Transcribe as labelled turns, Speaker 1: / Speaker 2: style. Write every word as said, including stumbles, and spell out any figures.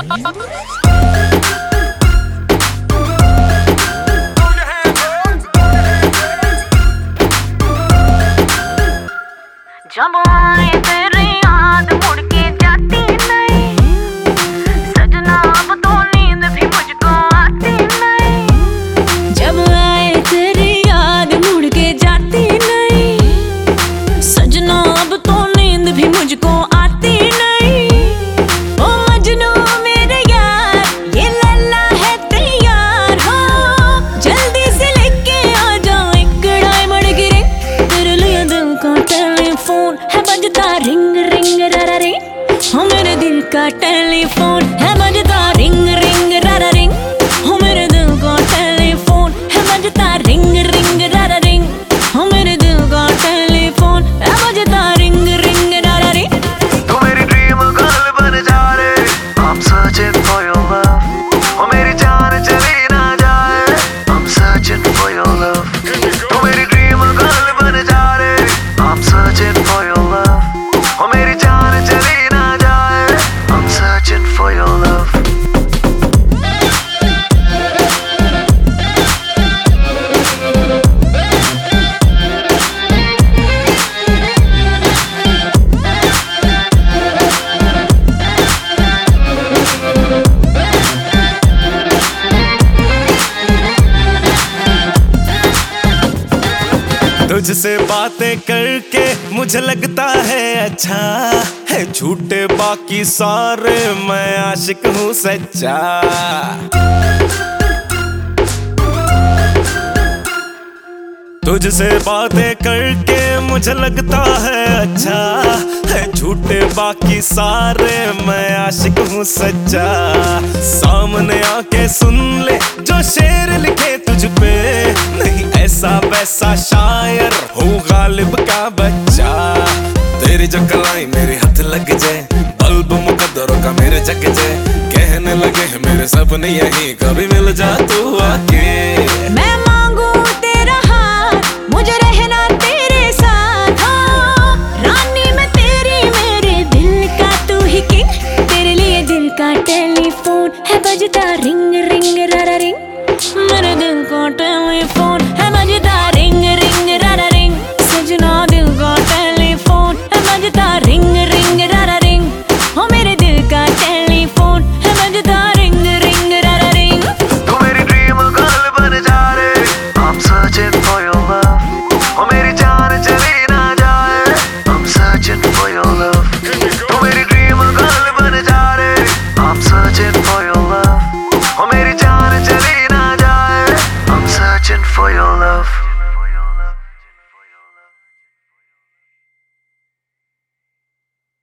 Speaker 1: जब आए तेरी याद मुड़ के जाती नहीं, सजना अब तो नींद भी मुझको आती नहीं। जब आए तेरी याद मुड़ के जाती नहीं, सजना अब तो नींद भी मुझको आती नहीं। ओ मजनू मेरे यार, ये लल्ला है तैयार हो, जल्दी से लेके आ जाओ एक डायमंड की रिंग। तेरे लिए दिल का टेलीफोन है बजता रिंग रिंग रा रा रिंग, हो मेरे दिल का टेलीफोन है बजता रिंग रिंग रा रा रिंग, हो मेरे दिल का टेलीफोन है बजता रिंग रिंग रा रा रिंग, हो मेरे दिल का टेलीफोन है बजता रिंग रिंग रा रा रिंग।
Speaker 2: तू मेरी ड्रीम गर्ल बन जा रे, I'm searching for your love, ओ मेरी जान चली ना जाए, I'm searching for your love। तू मेरी ड्रीम गर्ल बन जा रे, I'm searching for your love, ओ मेरी जान चली ना जाए, I'm searching for your love।
Speaker 3: तुझसे बातें करके मुझे लगता है अच्छा है, झूठे बाकी सारे मैं आशिक हूँ सच्चा। तुझसे बातें करके मुझे लगता है अच्छा है, झूठे बाकी सारे मैं आशिक हूँ सच्चा। सामने आके सुन ले जो शेर लिखे तुझ पे, नहीं ऐसा वैसा शायर हूँ गालिब का बच्चा। तेरी जो कलाई मेरे हाथ लग जाए, बल्ब मुकद्दरों का मेरे जग जाए, कहने लगे मेरे सपने यही कभी मिल जा तू आके।
Speaker 1: मैं